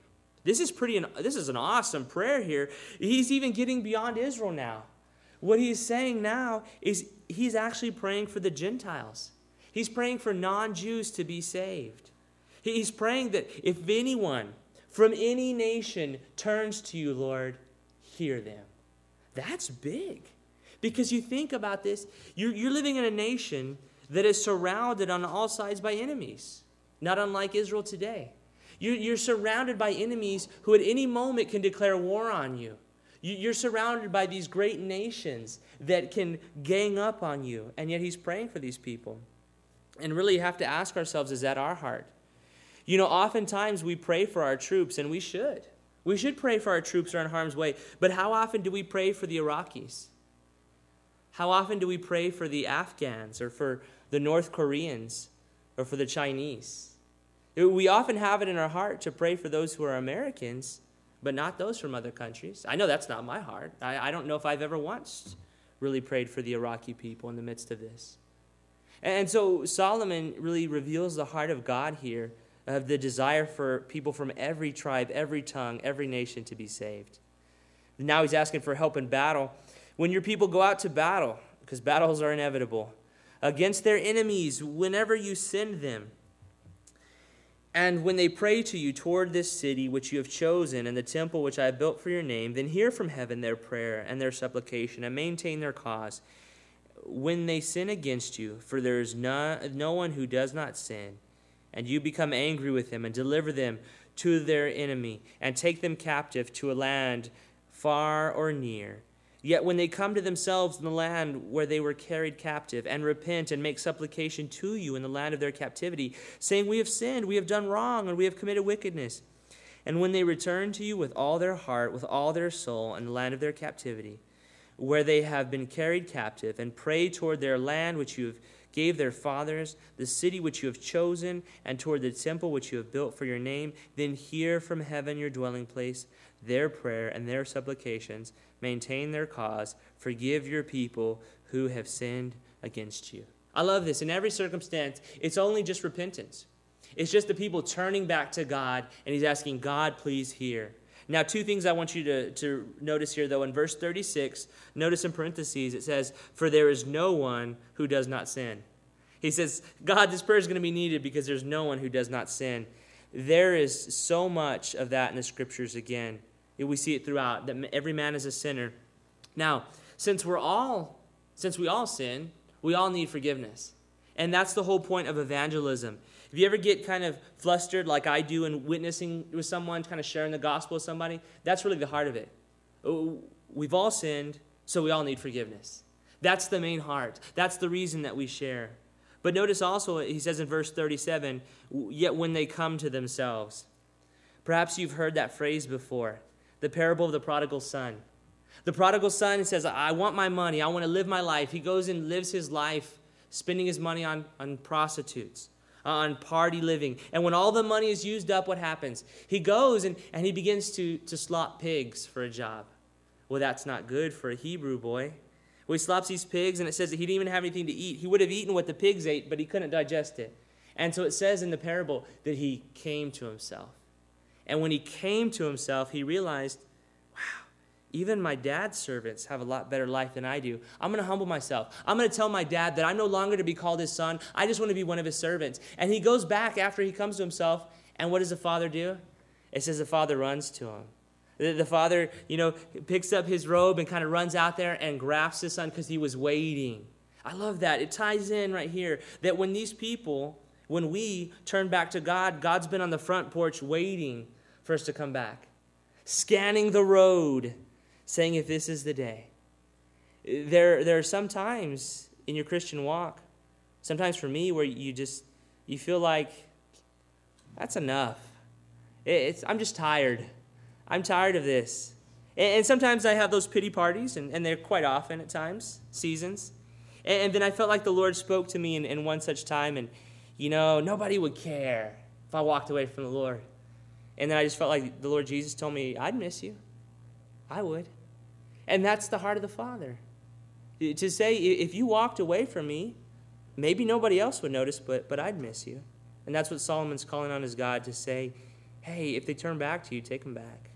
This is pretty. This is an awesome prayer here. He's even getting beyond Israel now. What he's saying now is he's actually praying for the Gentiles. He's praying for non-Jews to be saved. He's praying that if anyone from any nation turns to you, Lord, hear them. That's big. Because you think about this, you're, you're living in a nation that is surrounded on all sides by enemies, not unlike Israel today. You're, you're surrounded by enemies who at any moment can declare war on you. you. You're surrounded by these great nations that can gang up on you, and yet he's praying for these people. And really you have to ask ourselves, is that our heart? You know, oftentimes we pray for our troops, and we should. We should pray for our troops who are in harm's way, but how often do we pray for the Iraqis? How often do we pray for the Afghans or for the North Koreans or for the Chinese? We often have it in our heart to pray for those who are Americans, but not those from other countries. I know that's not my heart. I, I don't know if I've ever once really prayed for the Iraqi people in the midst of this. And so Solomon really reveals the heart of God here, of the desire for people from every tribe, every tongue, every nation to be saved. Now he's asking for help in battle. When your people go out to battle, because battles are inevitable, against their enemies, whenever you send them, and when they pray to you toward this city which you have chosen and the temple which I have built for your name, then hear from heaven their prayer and their supplication and maintain their cause. When they sin against you, for there is no, no one who does not sin, and you become angry with them and deliver them to their enemy and take them captive to a land far or near. Yet when they come to themselves in the land where they were carried captive and repent and make supplication to you in the land of their captivity, saying, we have sinned, we have done wrong, and we have committed wickedness. And when they return to you with all their heart, with all their soul in the land of their captivity, where they have been carried captive, and pray toward their land which you have gave their fathers, the city which you have chosen, and toward the temple which you have built for your name, then hear from heaven your dwelling place, their prayer and their supplications, maintain their cause, forgive your people who have sinned against you. I love this. In every circumstance, it's only just repentance. It's just the people turning back to God, and he's asking, God, please hear. Now, two things I want you to, to notice here, though. In verse thirty-six, notice in parentheses, it says, for there is no one who does not sin. He says, God, this prayer is going to be needed because there's no one who does not sin. There is so much of that in the scriptures again. We see it throughout, that every man is a sinner. Now, since we're all, since we all sin, we all need forgiveness. And that's the whole point of evangelism. If you ever get kind of flustered like I do in witnessing with someone, kind of sharing the gospel with somebody, that's really the heart of it. We've all sinned, so we all need forgiveness. That's the main heart. That's the reason that we share. But notice also, he says in verse thirty-seven, yet when they come to themselves. Perhaps you've heard that phrase before, the parable of the prodigal son. The prodigal son says, I want my money. I want to live my life. He goes and lives his life spending his money on, on prostitutes, on party living. And when all the money is used up, what happens? He goes and, and he begins to, to slop pigs for a job. Well, that's not good for a Hebrew boy. Well, he slops these pigs, and it says that he didn't even have anything to eat. He would have eaten what the pigs ate, but he couldn't digest it. And so it says in the parable that he came to himself. And when he came to himself, he realized, wow, even my dad's servants have a lot better life than I do. I'm going to humble myself. I'm going to tell my dad that I'm no longer to be called his son. I just want to be one of his servants. And he goes back after he comes to himself, and what does the father do? It says the father runs to him. The, the father, you know, picks up his robe and kind of runs out there and grasps his son because he was waiting. I love that. It ties in right here that when these people, when we turn back to God, God's been on the front porch waiting for us to come back, scanning the road, saying, if this is the day. There, there are some times in your Christian walk, sometimes for me, where you just, you feel like, that's enough. It's, I'm just tired. I'm tired of this. And, and sometimes I have those pity parties, and, and they're quite often at times, seasons. And, and then I felt like the Lord spoke to me in, in one such time, and, you know, nobody would care if I walked away from the Lord. And then I just felt like the Lord Jesus told me, I'd miss you. I would. And that's the heart of the Father. To say, if you walked away from me, maybe nobody else would notice, but, but I'd miss you. And that's what Solomon's calling on his God to say, hey, if they turn back to you, take them back.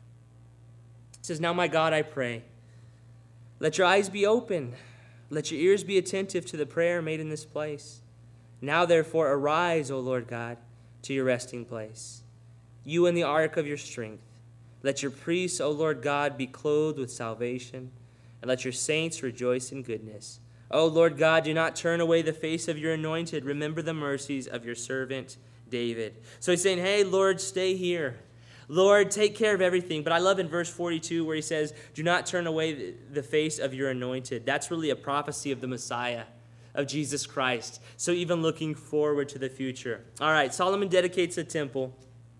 It says, now, my God, I pray, let your eyes be open. Let your ears be attentive to the prayer made in this place. Now, therefore, arise, O Lord God, to your resting place, you in the ark of your strength. Let your priests, O Lord God, be clothed with salvation, and let your saints rejoice in goodness. O Lord God, do not turn away the face of your anointed. Remember the mercies of your servant David. So he's saying, hey, Lord, stay here. Lord, take care of everything. But I love in verse forty-two where he says, do not turn away the face of your anointed. That's really a prophecy of the Messiah, of Jesus Christ. So even looking forward to the future. All right, Solomon dedicates the temple.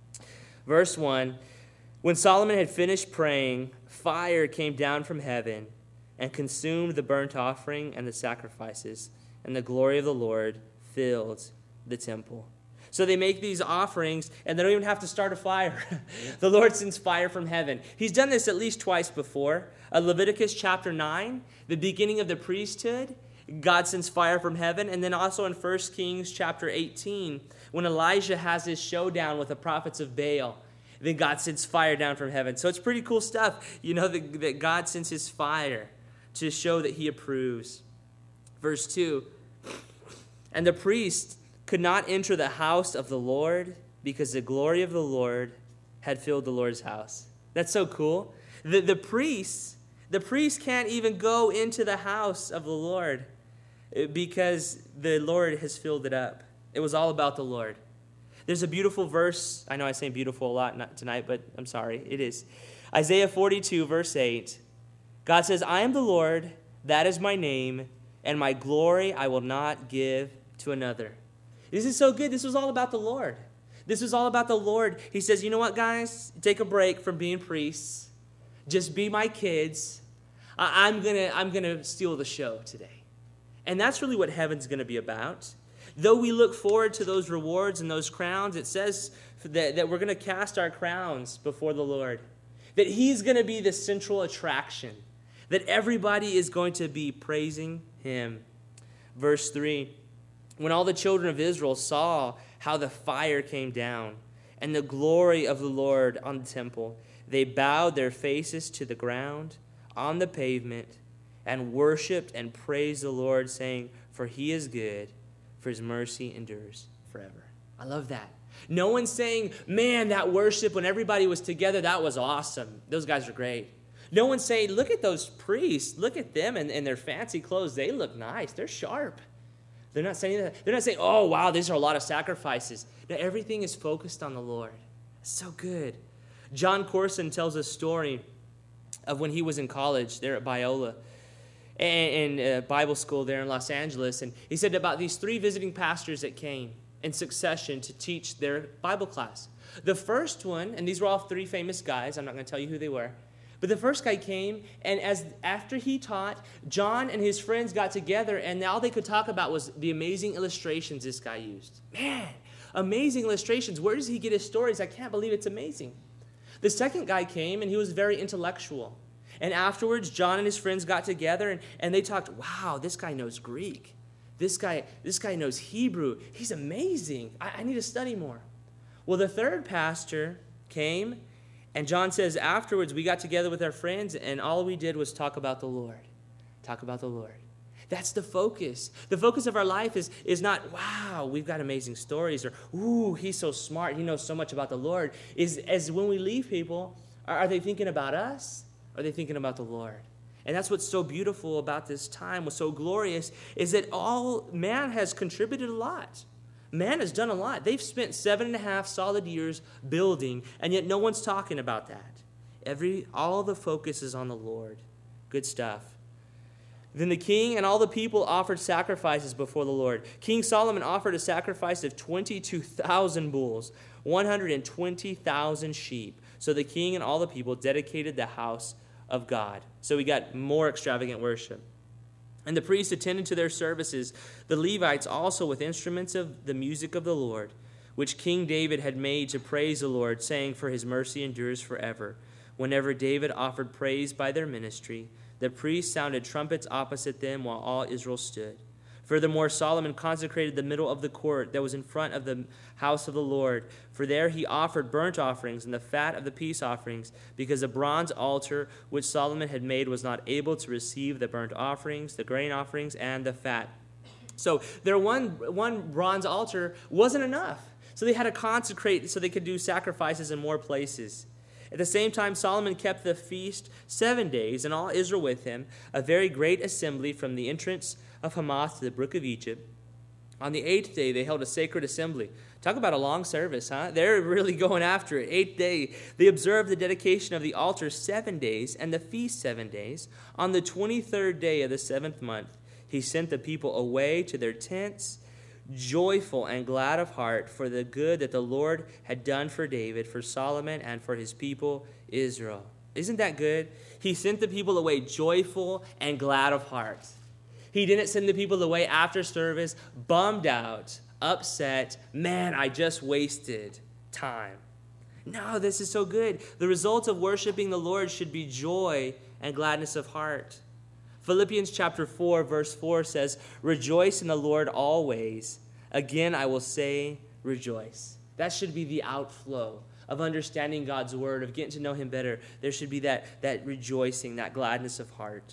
Verse one, when Solomon had finished praying, fire came down from heaven and consumed the burnt offering and the sacrifices, and the glory of the Lord filled the temple. So they make these offerings, and they don't even have to start a fire. The Lord sends fire from heaven. He's done this at least twice before. Uh, Leviticus chapter nine, the beginning of the priesthood, God sends fire from heaven. And then also in First Kings chapter eighteen, when Elijah has his showdown with the prophets of Baal, then God sends fire down from heaven. So it's pretty cool stuff, you know, that, that God sends his fire to show that he approves. Verse two, and the priest could not enter the house of the Lord because the glory of the Lord had filled the Lord's house. That's so cool. The, the priests, the priests can't even go into the house of the Lord because the Lord has filled it up. It was all about the Lord. There's a beautiful verse. I know I say beautiful a lot not tonight, but I'm sorry. It is. Isaiah forty-two, verse eight. God says, I am the Lord, that is my name, and my glory I will not give to another. This is so good. This was all about the Lord. This was all about the Lord. He says, you know what, guys? Take a break from being priests. Just be my kids. I- I'm gonna, I'm gonna steal the show today. And that's really what heaven's going to be about. Though we look forward to those rewards and those crowns, it says that, that we're going to cast our crowns before the Lord. That he's going to be the central attraction. That everybody is going to be praising him. Verse three, when all the children of Israel saw how the fire came down and the glory of the Lord on the temple, they bowed their faces to the ground on the pavement and worshiped and praised the Lord, saying, for he is good, for his mercy endures forever. I love that. No one's saying, man, that worship when everybody was together, that was awesome. Those guys are great. No one's saying, look at those priests. Look at them and, and their fancy clothes. They look nice. They're sharp. They're not saying that. They're not saying, oh, wow, these are a lot of sacrifices. No, everything is focused on the Lord. It's so good. John Corson tells a story of when he was in college there at Biola and, and uh, Bible school there in Los Angeles. And he said about these three visiting pastors that came in succession to teach their Bible class. The first one, and these were all three famous guys. I'm not going to tell you who they were. But the first guy came, and as after he taught, John and his friends got together, and all they could talk about was the amazing illustrations this guy used. Man, amazing illustrations. Where does he get his stories? I can't believe it's amazing. The second guy came, and he was very intellectual. And afterwards, John and his friends got together, and, and they talked, wow, this guy knows Greek. This guy, this guy knows Hebrew. He's amazing. I, I need to study more. Well, the third pastor came, and John says, afterwards, we got together with our friends, and all we did was talk about the Lord. Talk about the Lord. That's the focus. The focus of our life is, is not, wow, we've got amazing stories, or, ooh, he's so smart, he knows so much about the Lord. Is as when we leave people, are, are they thinking about us? Or are they thinking about the Lord? And that's what's so beautiful about this time, what's so glorious, is that all man has contributed a lot. Man has done a lot. They've spent seven and a half solid years building, and yet no one's talking about that. Every all the focus is on the Lord. Good stuff. Then the king and all the people offered sacrifices before the Lord. King Solomon offered a sacrifice of twenty-two thousand bulls, one hundred twenty thousand sheep. So the king and all the people dedicated the house of God. So we got more extravagant worship. And the priests attended to their services, the Levites also with instruments of the music of the Lord, which King David had made to praise the Lord, saying, for his mercy endures forever. Whenever David offered praise by their ministry, the priests sounded trumpets opposite them while all Israel stood. Furthermore, Solomon consecrated the middle of the court that was in front of the house of the Lord, for there he offered burnt offerings and the fat of the peace offerings, because the bronze altar which Solomon had made was not able to receive the burnt offerings, the grain offerings, and the fat. So their one, one bronze altar wasn't enough. So they had to consecrate so they could do sacrifices in more places. At the same time, Solomon kept the feast seven days, and all Israel with him, a very great assembly from the entrance of Hamath to the brook of Egypt. On the eighth day, they held a sacred assembly. Talk about a long service, huh? They're really going after it. Eighth day, they observed the dedication of the altar seven days and the feast seven days. On the twenty-third day of the seventh month, he sent the people away to their tents, joyful and glad of heart for the good that the Lord had done for David, for Solomon, and for his people Israel. Isn't that good? He sent the people away joyful and glad of heart. He didn't send the people away after service bummed out, upset. Man, I just wasted time. No, this is so good. The result of worshiping the Lord should be joy and gladness of heart. Philippians chapter four, verse four says, "Rejoice in the Lord always. Again, I will say, rejoice." That should be the outflow of understanding God's word, of getting to know him better. There should be that, that rejoicing, that gladness of heart.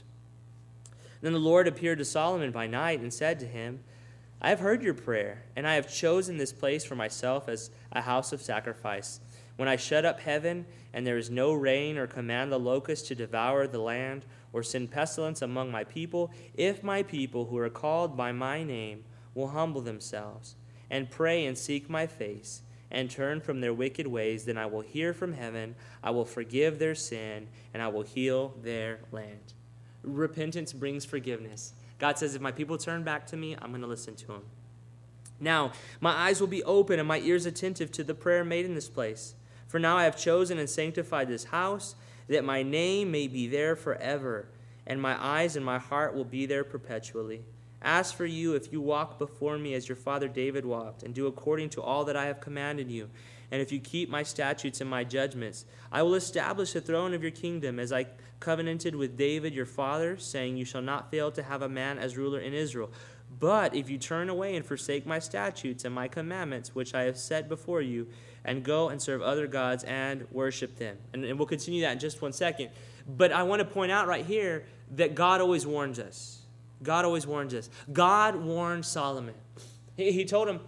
Then the Lord appeared to Solomon by night and said to him, "I have heard your prayer, and I have chosen this place for myself as a house of sacrifice. When I shut up heaven, and there is no rain, or command the locusts to devour the land, or send pestilence among my people, if my people who are called by my name will humble themselves, and pray and seek my face, and turn from their wicked ways, then I will hear from heaven, I will forgive their sin, and I will heal their land." Repentance brings forgiveness. God says, if my people turn back to me, I'm going to listen to them. Now, my eyes will be open and my ears attentive to the prayer made in this place. For now I have chosen and sanctified this house, that my name may be there forever, and my eyes and my heart will be there perpetually. As for you, if you walk before me as your father David walked, and do according to all that I have commanded you, and if you keep my statutes and my judgments, I will establish the throne of your kingdom as I covenanted with David your father, saying, you shall not fail to have a man as ruler in Israel. But if you turn away and forsake my statutes and my commandments, which I have set before you, and go and serve other gods and worship them. And, and we'll continue that in just one second. But I want to point out right here that God always warns us. God always warns us. God warned Solomon. He, he told him,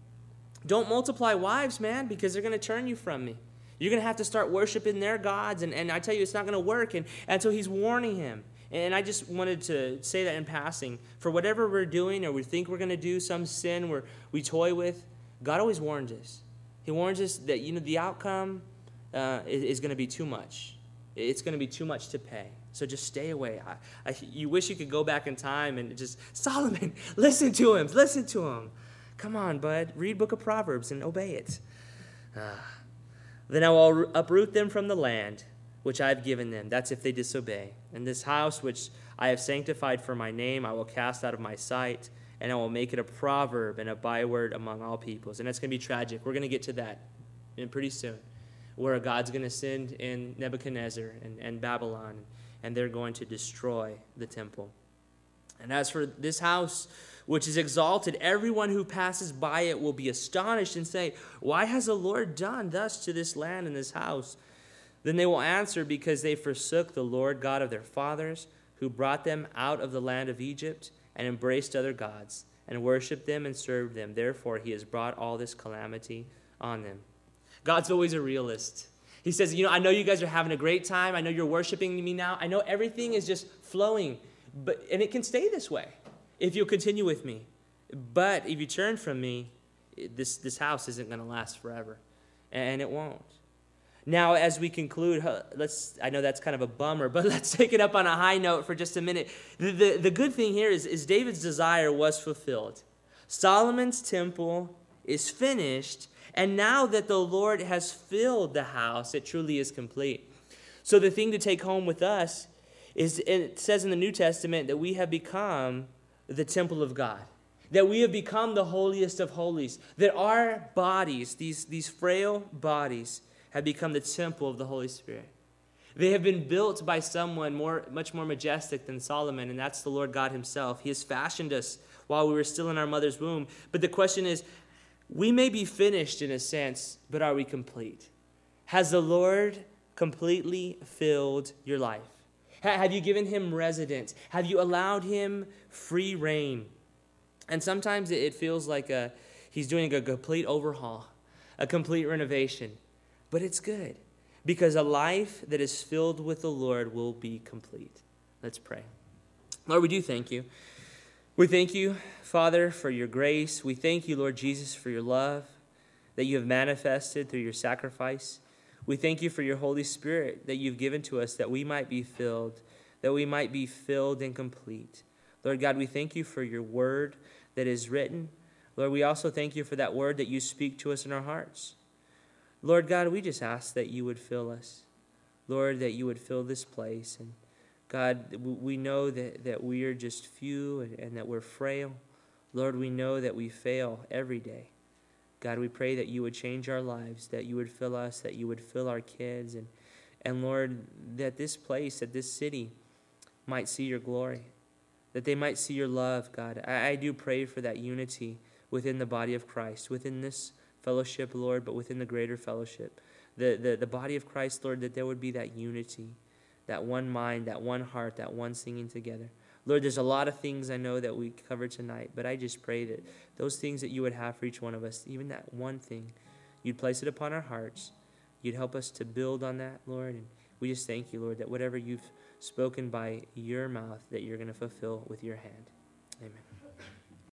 don't multiply wives, man, because they're going to turn you from me. You're going to have to start worshiping their gods, and, and I tell you, it's not going to work. And, and so he's warning him. And I just wanted to say that in passing. For whatever we're doing or we think we're going to do, some sin where we toy with, God always warns us. He warns us that, you know, the outcome uh, is, is going to be too much. It's going to be too much to pay. So just stay away. I, I, you wish you could go back in time and just, Solomon, listen to him. Listen to him. Come on, bud. Read Book of Proverbs and obey it. Ah. Then I will uproot them from the land which I have given them. That's if they disobey. And this house which I have sanctified for my name, I will cast out of my sight, and I will make it a proverb and a byword among all peoples. And that's going to be tragic. We're going to get to that in pretty soon, where God's going to send in Nebuchadnezzar and, and Babylon, and they're going to destroy the temple. And as for this house, which is exalted, everyone who passes by it will be astonished and say, why has the Lord done thus to this land and this house? Then they will answer, because they forsook the Lord God of their fathers, who brought them out of the land of Egypt, and embraced other gods, and worshipped them and served them. Therefore he has brought all this calamity on them. God's always a realist. He says, you know, I know you guys are having a great time. I know you're worshiping me now. I know everything is just flowing. But and it can stay this way if you'll continue with me. But if you turn from me, this, this house isn't going to last forever. And it won't. Now, as we conclude, let's I know that's kind of a bummer, but let's take it up on a high note for just a minute. The, the, the good thing here is, is David's desire was fulfilled. Solomon's temple is finished, and now that the Lord has filled the house, it truly is complete. So the thing to take home with us is, it says in the New Testament that we have become the temple of God, that we have become the holiest of holies, that our bodies, these, these frail bodies, have become the temple of the Holy Spirit. They have been built by someone more, much more majestic than Solomon, and that's the Lord God himself. He has fashioned us while we were still in our mother's womb. But the question is, we may be finished in a sense, but are we complete? Has the Lord completely filled your life? Ha- have you given him residence? Have you allowed him free reign? And sometimes it, it feels like a, he's doing a complete overhaul, a complete renovation. But it's good, because a life that is filled with the Lord will be complete. Let's pray. Lord, we do thank you. We thank you, Father, for your grace. We thank you, Lord Jesus, for your love that you have manifested through your sacrifice. We thank you for your Holy Spirit that you've given to us, that we might be filled, that we might be filled and complete. Lord God, we thank you for your word that is written. Lord, we also thank you for that word that you speak to us in our hearts. Lord God, we just ask that you would fill us. Lord, that you would fill this place. And God, we know that, that we are just few and, and that we're frail. Lord, we know that we fail every day. God, we pray that you would change our lives, that you would fill us, that you would fill our kids. And, and Lord, that this place, that this city might see your glory, that they might see your love, God. I, I do pray for that unity within the body of Christ, within this fellowship, Lord, but within the greater fellowship. The, the, the body of Christ, Lord, that there would be that unity, that one mind, that one heart, that one singing together. Lord, there's a lot of things I know that we covered tonight, but I just pray that those things that you would have for each one of us, even that one thing, you'd place it upon our hearts. You'd help us to build on that, Lord. And we just thank you, Lord, that whatever you've spoken by your mouth, that you're going to fulfill with your hand. Amen.